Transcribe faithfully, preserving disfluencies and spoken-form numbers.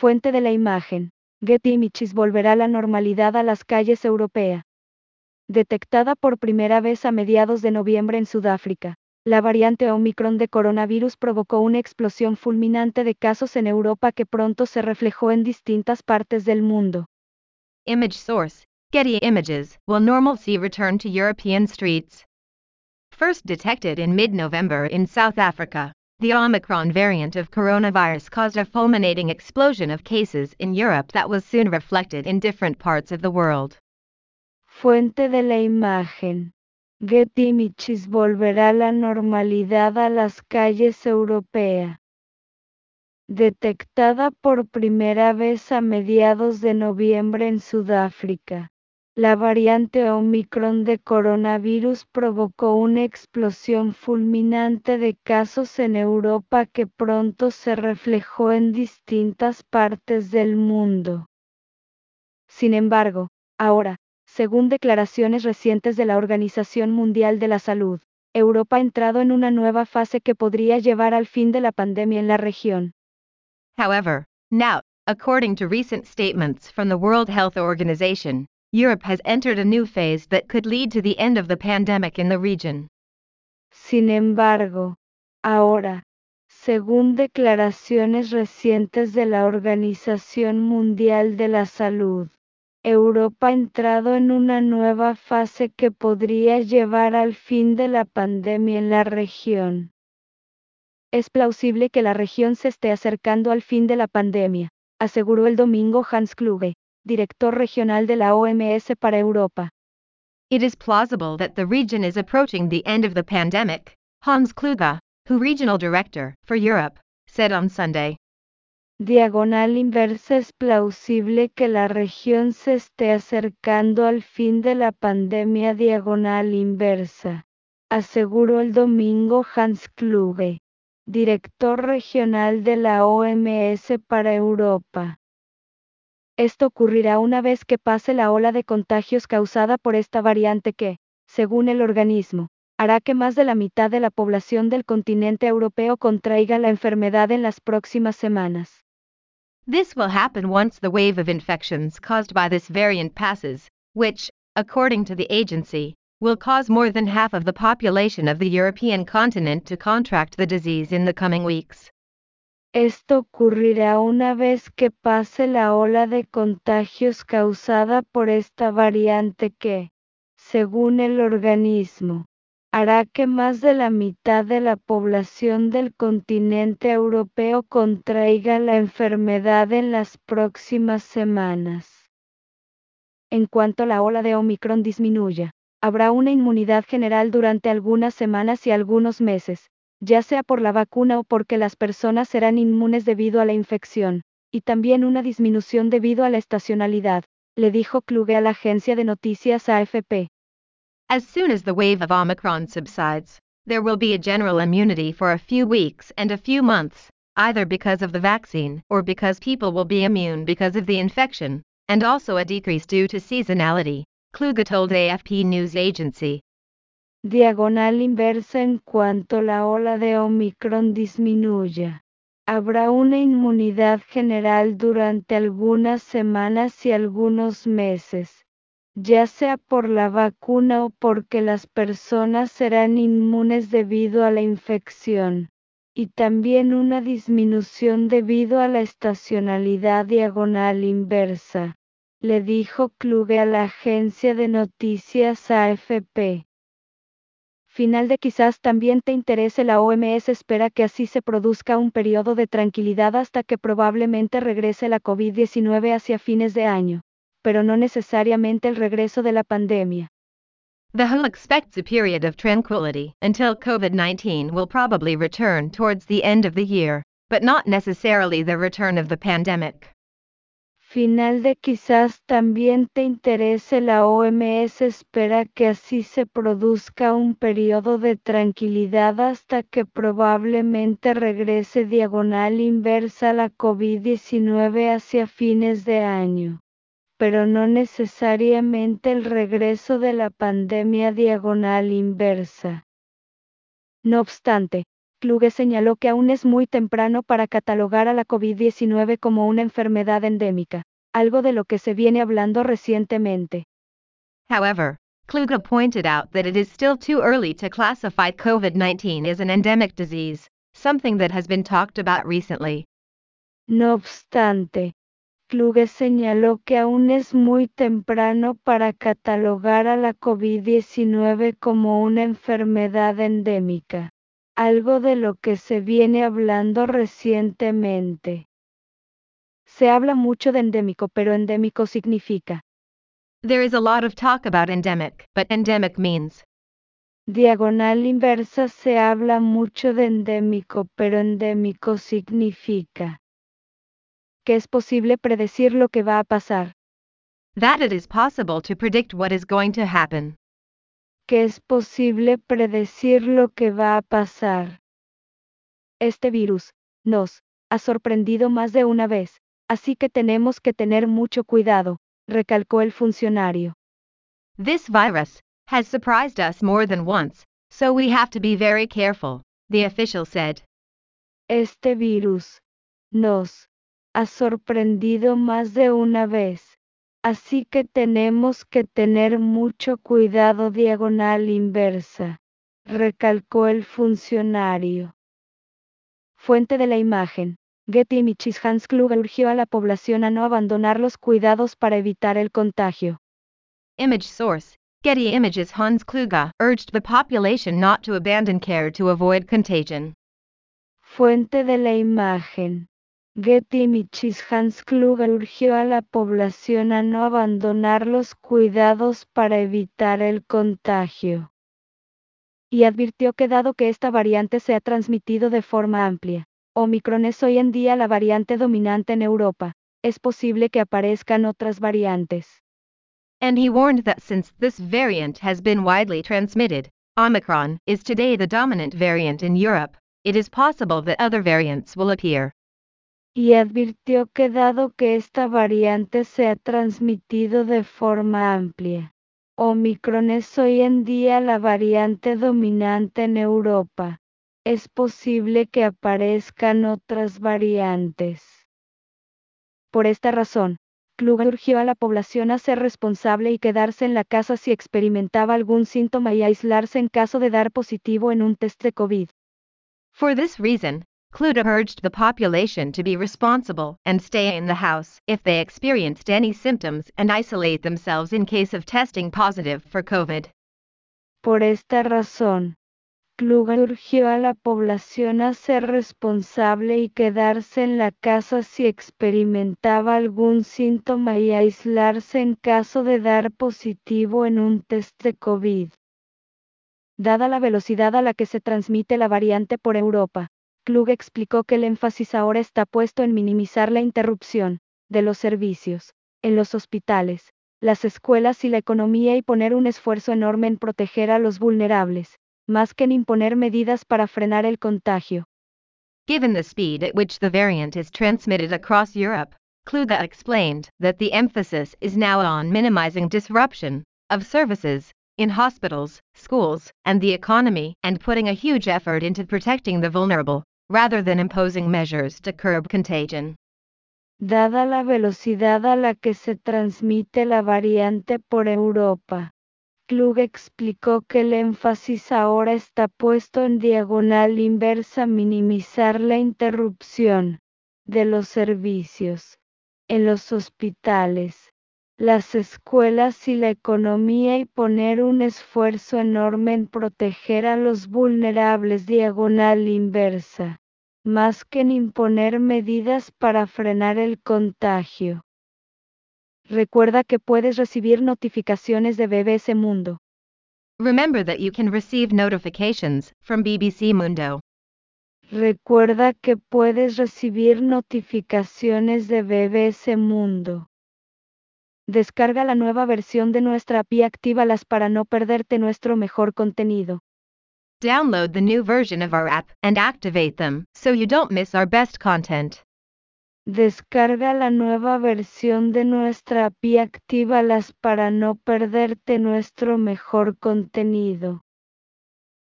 Fuente de la imagen. Getty Images volverá la normalidad a las calles europeas. Detectada por primera vez a mediados de noviembre en Sudáfrica, la variante Omicron de coronavirus provocó una explosión fulminante de casos en Europa que pronto se reflejó en distintas partes del mundo. Image source, Getty Images. Will normalcy return to European streets? First detected in mid-November in South Africa, the Omicron variant of coronavirus caused a fulminating explosion of cases in Europe that was soon reflected in different parts of the world. Fuente de la imagen. Getty Images volverá la normalidad a las calles europeas. Detectada por primera vez a mediados de noviembre en Sudáfrica, la variante Omicron de coronavirus provocó una explosión fulminante de casos en Europa que pronto se reflejó en distintas partes del mundo. Sin embargo, ahora, según declaraciones recientes de la Organización Mundial de la Salud, Europa ha entrado en una nueva fase que podría llevar al fin de la pandemia en la región. However, now, according to recent statements from the World Health Organization, Europe has entered a new phase that could lead to the end of the pandemic in the region. Sin embargo, ahora, según declaraciones recientes de la Organización Mundial de la Salud, Europa ha entrado en una nueva fase que podría llevar al fin de la pandemia en la región. Es plausible que la región se esté acercando al fin de la pandemia, aseguró el domingo Hans Kluge, director regional de la O M S para Europa. It is plausible that the region is approaching the end of the pandemic, Hans Kluge, who regional director for Europe, said on Sunday. Diagonal inversa. Es plausible que la región se esté acercando al fin de la pandemia. Diagonal inversa, aseguró el domingo Hans Kluge, director regional de la O M S para Europa. Esto ocurrirá una vez que pase la ola de contagios causada por esta variante que, según el organismo, hará que más de la mitad de la población del continente europeo contraiga la enfermedad en las próximas semanas. This will happen once the wave of infections caused by this variant passes, which, according to the agency, will cause more than half of the population of the European continent to contract the disease in the coming weeks. Esto ocurrirá una vez que pase la ola de contagios causada por esta variante que, según el organismo, hará que más de la mitad de la población del continente europeo contraiga la enfermedad en las próximas semanas. En cuanto la ola de Omicron disminuya, habrá una inmunidad general durante algunas semanas y algunos meses, ya sea por la vacuna o porque las personas serán inmunes debido a la infección, y también una disminución debido a la estacionalidad, le dijo Kluge a la agencia de noticias A F P. As soon as the wave of Omicron subsides, there will be a general immunity for a few weeks and a few months, either because of the vaccine or because people will be immune because of the infection, and also a decrease due to seasonality, Kluge told A F P News Agency. Diagonal inversa. En cuanto la ola de Omicron disminuya, habrá una inmunidad general durante algunas semanas y algunos meses, ya sea por la vacuna o porque las personas serán inmunes debido a la infección, y también una disminución debido a la estacionalidad. Diagonal inversa, le dijo Kluge a la agencia de noticias A F P. Final de quizás también te interese. La O M S espera que así se produzca un periodo de tranquilidad hasta que probablemente regrese la COVID diecinueve hacia fines de año, pero no necesariamente el regreso de la pandemia. The W H O expects a period of tranquility until COVID nineteen will probably return towards the end of the year, but not necessarily the return of the pandemic. Final de quizás también te interese. La O M S espera que así se produzca un periodo de tranquilidad hasta que probablemente regrese. Diagonal inversa la COVID diecinueve hacia fines de año, pero no necesariamente el regreso de la pandemia. Diagonal inversa. No obstante, Kluge señaló que aún es muy temprano para catalogar a la COVID diecinueve como una enfermedad endémica, algo de lo que se viene hablando recientemente. However, Kluge pointed out that it is still too early to classify COVID nineteen as an endemic disease, something that has been talked about recently. No obstante, Kluge señaló que aún es muy temprano para catalogar a la COVID diecinueve como una enfermedad endémica, algo de lo que se viene hablando recientemente. Se habla mucho de endémico, pero endémico significa. There is a lot of talk about endemic, but endemic means. Diagonal inversa. Se habla mucho de endémico, pero endémico significa que es posible predecir lo que va a pasar. That it is possible to predict what is going to happen. Que es posible predecir lo que va a pasar. Este virus nos ha sorprendido más de una vez, así que tenemos que tener mucho cuidado, recalcó el funcionario. This virus has surprised us more than once, so we have to be very careful, the official said. Este virus nos ha sorprendido más de una vez, así que tenemos que tener mucho cuidado. Diagonal inversa, recalcó el funcionario. Fuente de la imagen. Getty Images. Hans Kluge urgió a la población a no abandonar los cuidados para evitar el contagio. Image source. Getty Images. Hans Kluge urged the population not to abandon care to avoid contagion. Fuente de la imagen. Getty Images. Hans Kluge urgió a la población a no abandonar los cuidados para evitar el contagio. Y advirtió que dado que esta variante se ha transmitido de forma amplia, Omicron es hoy en día la variante dominante en Europa, es posible que aparezcan otras variantes. And he warned that since this variant has been widely transmitted, Omicron is today the dominant variant in Europe, it is possible that other variants will appear. Y advirtió que dado que esta variante se ha transmitido de forma amplia, Omicron es hoy en día la variante dominante en Europa, es posible que aparezcan otras variantes. Por esta razón, Kluge urgió a la población a ser responsable y quedarse en la casa si experimentaba algún síntoma y aislarse en caso de dar positivo en un test de COVID. For this reason, Kluge urged the population to be responsible and stay in the house if they experienced any symptoms and isolate themselves in case of testing positive for COVID. Por esta razón, Kluge urgió a la población a ser responsable y quedarse en la casa si experimentaba algún síntoma y aislarse en caso de dar positivo en un test de COVID. Dada la velocidad a la que se transmite la variante por Europa, Kluge explicó que el énfasis ahora está puesto en minimizar la interrupción de los servicios en los hospitales, las escuelas y la economía y poner un esfuerzo enorme en proteger a los vulnerables, más que en imponer medidas para frenar el contagio. Given the speed at which the variant is transmitted across Europe, Kluge explained that the emphasis is now on minimizing disruption of services in hospitals, schools, and the economy, and putting a huge effort into protecting the vulnerable, rather than imposing measures to curb contagion. Dada la velocidad a la que se transmite la variante por Europa, Kluge explicó que el énfasis ahora está puesto en diagonal inversa minimizar la interrupción de los servicios en los hospitales, las escuelas y la economía y poner un esfuerzo enorme en proteger a los vulnerables. Diagonal inversa, más que en imponer medidas para frenar el contagio. Recuerda que puedes recibir notificaciones de B B C Mundo. Remember that you can receive notifications from B B C Mundo. Recuerda que puedes recibir notificaciones de B B C Mundo. Descarga la nueva versión de nuestra app y actívalas para no perderte nuestro mejor contenido. Download the new version of our app and activate them so you don't miss our best content. Descarga la nueva versión de nuestra app y actívalas para no perderte nuestro mejor contenido.